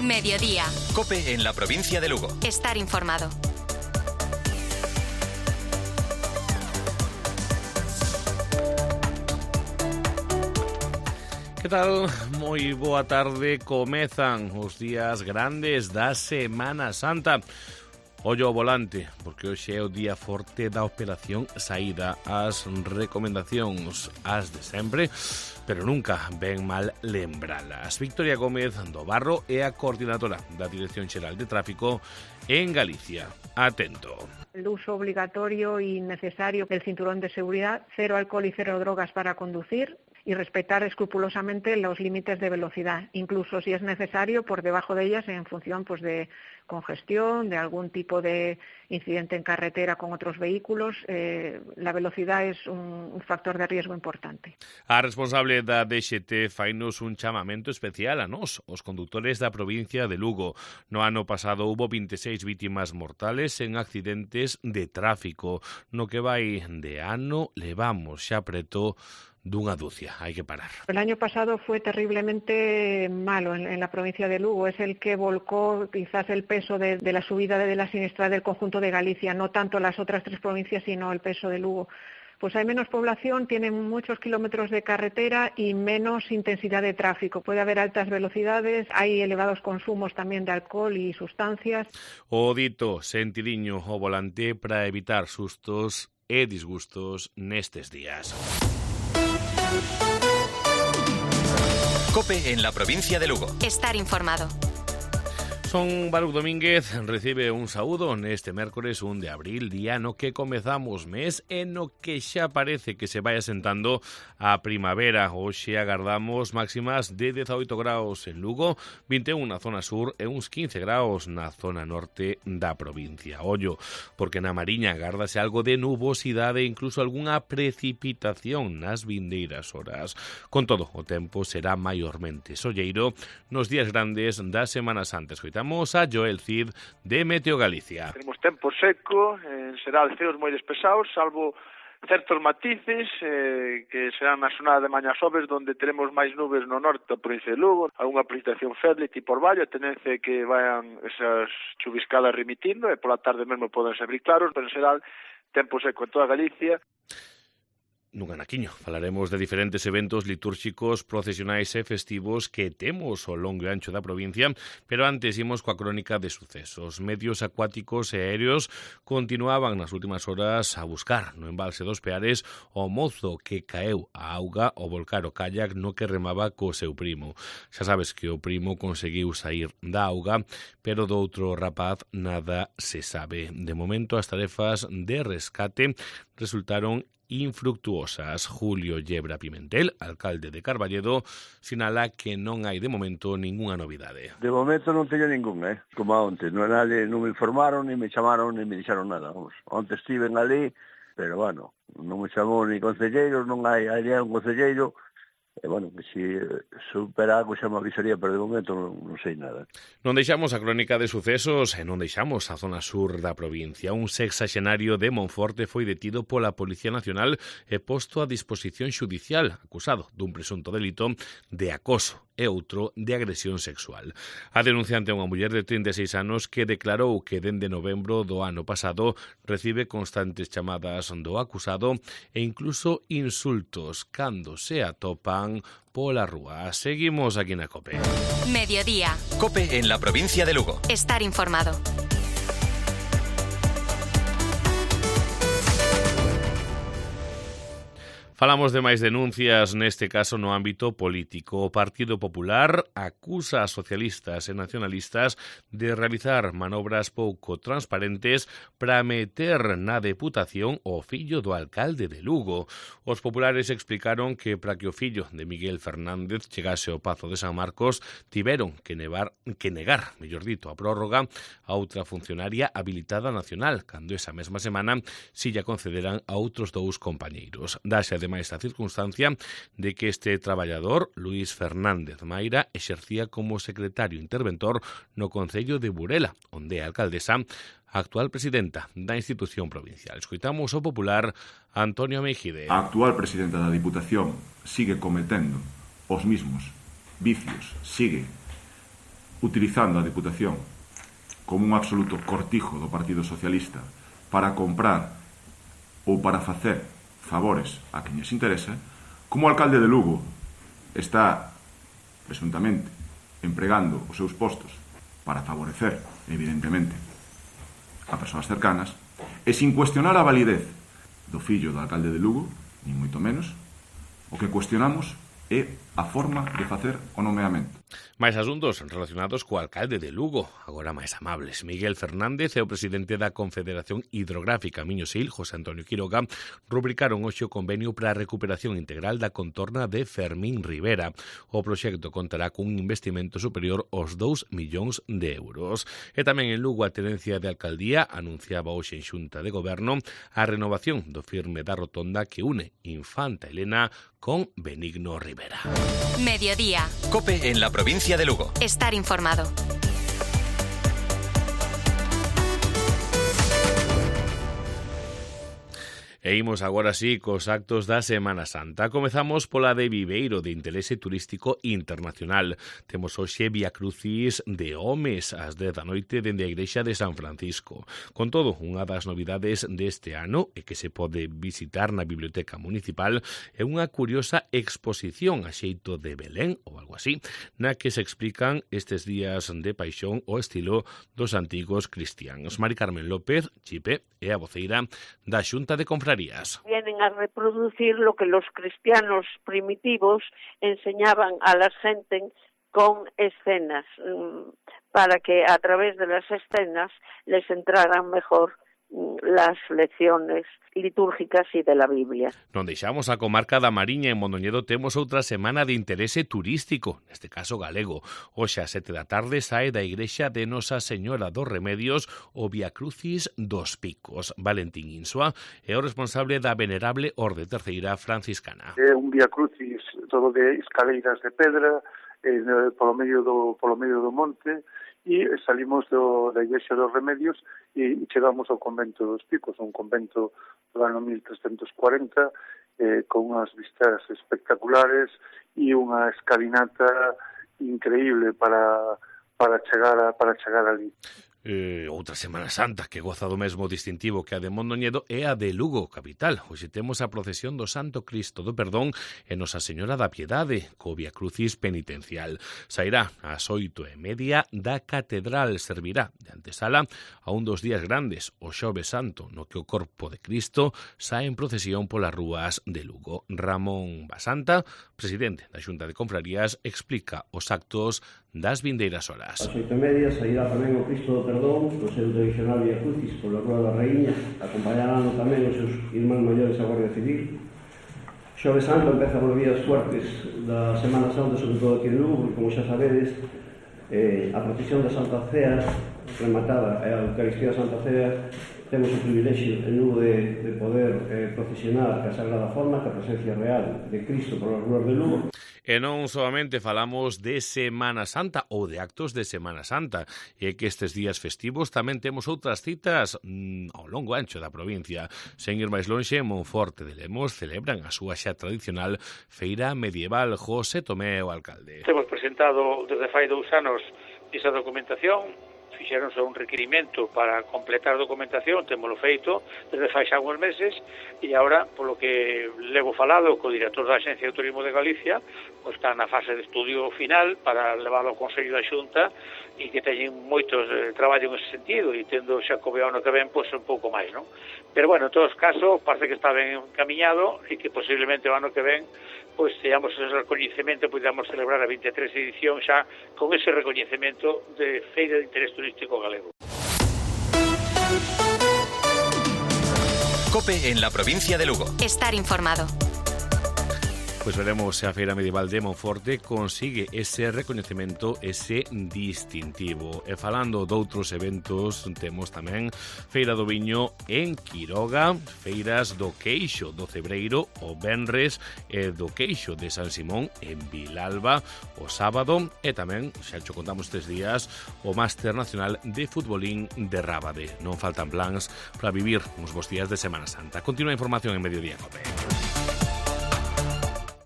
Mediodía. COPE en la provincia de Lugo. Estar informado. Que tal? Moi boa tarde. Comezan os días grandes da Semana Santa. Ollo ao volante, porque hoxe é o día forte da operación saída. As recomendacións as de sempre, pero nunca ven mal lembralas. Victoria Gómez do Barro é a coordinadora da Dirección Xeral de Tráfico en Galicia. Atento. El uso obligatorio y necesario del cinturón de seguridad, 0 alcohol y 0 drogas para conducir y respetar escrupulosamente los límites de velocidad, incluso si es necesario por debajo de ellas en función de congestión, de algún tipo de incidente en carretera con otros vehículos. La velocidad es un factor de riesgo importante. A responsable da DXT fainos un chamamento especial a nós, os condutores da provincia de Lugo. No ano pasado hubo 26 vítimas mortales en accidentes de tráfico. No que vai de ano levamos xa preto dunha dúcia, hai que parar. El año pasado fue terriblemente malo en la provincia de Lugo, es el que volcó quizás el peso de la subida de la siniestralidad del conjunto de Galicia, no tanto las otras 3 provincias, sino el peso de Lugo. Pues hay menos población, tienen muchos kilómetros de carretera y menos intensidad de tráfico. Puede haber altas velocidades, hay elevados consumos también de alcohol y sustancias. O dito sentidiño ao volante para evitar sustos e disgustos nestes días. COPE en la provincia de Lugo. Estar informado. Son Baruch Domínguez, recibe un saúdo neste mércores 1 de abril, día no que comezamos mes e no que xa parece que se vai asentando a primavera. Hoxe agardamos máximas de 18 graus en Lugo, 21 na zona sur e uns 15 graus na zona norte da provincia. Ollo, porque na Mariña agárdase algo de nubosidade e incluso algunha precipitación nas vindeiras horas. Con todo, o tempo será maiormente solleiro nos días grandes da Semana Santa. Escoitamos a Joel Cid de Meteo Galicia. Tenemos tempo seco, en xeral ceos moi despesados, salvo certos matices que serán na zona de mañas sobres, donde teremos máis nubes no norte da provincia de Lugo, algunha precipitación feble tipo orvallo, a tendencia que vayan esas chuviscadas remitindo e pola tarde mesmo poden ser claros, pero en xeral tempo seco en toda Galicia. Nun anaquiño falaremos de diferentes eventos litúrxicos, procesionais e festivos que temos ao longo e ancho da provincia, pero antes imos coa crónica de sucesos. Medios acuáticos e aéreos continuaban nas últimas horas a buscar no embalse dos Peares o mozo que caeu a auga ao volcar o kayak no que remaba co seu primo. Xa sabes que o primo conseguiu sair da auga, pero do outro rapaz nada se sabe. De momento as tarefas de rescate resultaron infructuosas. Julio Yebra Pimentel, alcalde de Carballedo, sinala que non hai de momento ningunha novidade. De momento non teño ningún, como onte. Non me informaron, ni me chamaron, ni me dixeron nada. Onte estiven ali, pero bueno, non me chamou ni concelleiros, non hai un concelleiro. E, que si supera algo xa me avisaría, pero de momento non sei nada. Non deixamos a crónica de sucesos e non deixamos a zona sur da provincia. Un sexaxenario de Monforte foi detido pola Policía Nacional e posto a disposición xudicial, acusado dun presunto delito de acoso e outro de agresión sexual. A denunciante é unha muller de 36 anos que declarou que dende novembro do ano pasado recibe constantes chamadas do acusado e incluso insultos cando se atopan pola rúa. Seguimos aquí na COPE. Mediodía. COPE en la provincia de Lugo. Estar informado. Falamos de máis denuncias, neste caso no ámbito político. O Partido Popular acusa a socialistas e nacionalistas de realizar manobras pouco transparentes para meter na Deputación o fillo do alcalde de Lugo. Os populares explicaron que para que o fillo de Miguel Fernández chegase ao Pazo de San Marcos tiveron que negar, a prórroga a outra funcionaria habilitada nacional, cando esa mesma semana si lla concederan a outros 2 compañeiros. Dáse ademais a circunstancia de que este traballador, Luís Fernández Maira, exercía como secretario interventor no Concello de Burela, onde é a alcaldesa, a actual presidenta da institución provincial. Escoitamos o popular Antonio Mejide. A actual presidenta da Diputación sigue cometendo os mismos vicios, sigue utilizando a Diputación como un absoluto cortijo do Partido Socialista para comprar ou para facer favores a quen lles interesa, como o alcalde de Lugo está presuntamente empregando os seus postos para favorecer, evidentemente, a persoas cercanas, e sin cuestionar a validez do fillo do alcalde de Lugo, nin moito menos, o que cuestionamos é a forma de facer o nomeamento. Máis asuntos relacionados co alcalde de Lugo, agora máis amables. Miguel Fernández e o presidente da Confederación Hidrográfica Miño-Sil, José Antonio Quiroga, rubricaron hoxe o convenio para a recuperación integral da contorna de Fermín Rivera. O proxecto contará cun investimento superior aos 2 millóns de euros. E tamén en Lugo a tenencia de alcaldía anunciaba hoxe en Xunta de Goberno a renovación do firme da rotonda que une Infanta Elena con Benigno Rivera. Mediodía. COPE en la provincia de Lugo. Estar informado. E imos agora sí cos actos da Semana Santa. Comezamos pola de Viveiro, de interese turístico internacional. Temos hoxe Vía Crucis de homes ás 10 da noite dende a Igrexa de San Francisco. Con todo, unha das novidades deste ano e que se pode visitar na Biblioteca Municipal é unha curiosa exposición a xeito de Belén ou algo así, na que se explican estes días de paixón o estilo dos antigos cristianos. Mari Carmen López, Chipe, é a voceira da Xunta de Confrarías. Vienen a reproducir lo que los cristianos primitivos enseñaban a la gente con escenas, para que a través de las escenas les entraran mejor las lecciones litúrgicas e de la Biblia. Non deixamos a comarca da Mariña. En Mondoñedo temos outra semana de interese turístico, neste caso galego. Hoxe a 7 da tarde sae da Igrexa de Nosa Señora dos Remedios o Vía Crucis dos Picos. Valentín Insua é o responsable da venerable Orde Terceira franciscana. É un Vía Crucis todo de escaleiras de pedra, polo medio do monte, e salimos da Igrexa dos Remedios e chegamos ao convento dos Picos, un convento do ano 1340, con unhas vistas espectaculares e unha escalinata increíble para chegar ali. Outra Semana Santa que goza do mesmo distintivo que a de Mondoñedo é a de Lugo, capital. Hoxe temos a procesión do Santo Cristo do Perdón e Nosa Señora da Piedade, co Vía Crucis penitencial. Sairá ás 8:30 da Catedral, servirá de antesala a un dos días grandes, o Xoves Santo, no que o corpo de Cristo sae en procesión polas rúas de Lugo. Ramón Basanta, presidente da Xunta de Confrarías, explica os actos das vindeiras horas. Ás 8:30 sairá tamén o Cristo do Perdón no seu tradicional Vía Crucis pola Rúa da Raíña, acompañarán tamén os seus irmáns maiores a Guardia Civil. Xoves Santo empeza por vías fuertes da Semana Santa, sobre todo aquí en Lugo, e como xa sabedes, a procesión da Santa Cea rematada e a Eucaristía da Santa Cea, temos o privilexio en Lugo de poder procesionar a Sagrada Forma, que a presencia real de Cristo polas rúas de Lugo. E non solamente falamos de Semana Santa ou de actos de Semana Santa, e que estes días festivos tamén temos outras citas ao longo ancho da provincia. Sen ir máis lonxe, en Monforte de Lemos celebran a súa xa tradicional feira medieval. José Tomé, o alcalde. Temos presentado desde fai 2 anos esa documentación, fixeronse un requirimento para completar a documentación, témolo feito desde fai xa uns meses, e agora, polo que levo falado co director da Axencia de Turismo de Galicia, pois está na fase de estudio final para leválo ao Consello da Xunta, e que teñen moitos traballo en ese sentido, e tendo xa co ano que ven, pois un pouco máis, non? Pero bueno, en todos os casos, parece que está ben encaminhado, e que posiblemente o ano que ven pois teamos ese recoñecemento, podamos celebrar a 23 edición xa con ese recoñecemento de Feira de Interés Turístico Galego. COPE en la provincia de Lugo. Estar informado. Pois veremos se a Feira Medieval de Monforte consigue ese recoñecemento, ese distintivo. E falando doutros eventos, temos tamén Feira do Viño en Quiroga, feiras do Queixo do Cebreiro o venres e do Queixo de San Simón en Vilalba o sábado, e tamén, xa cho contamos 3 días, o Máster Nacional de Futbolín de Rábade. Non faltan plans para vivir uns bons días de Semana Santa. Continúa a información en Mediodía COPE.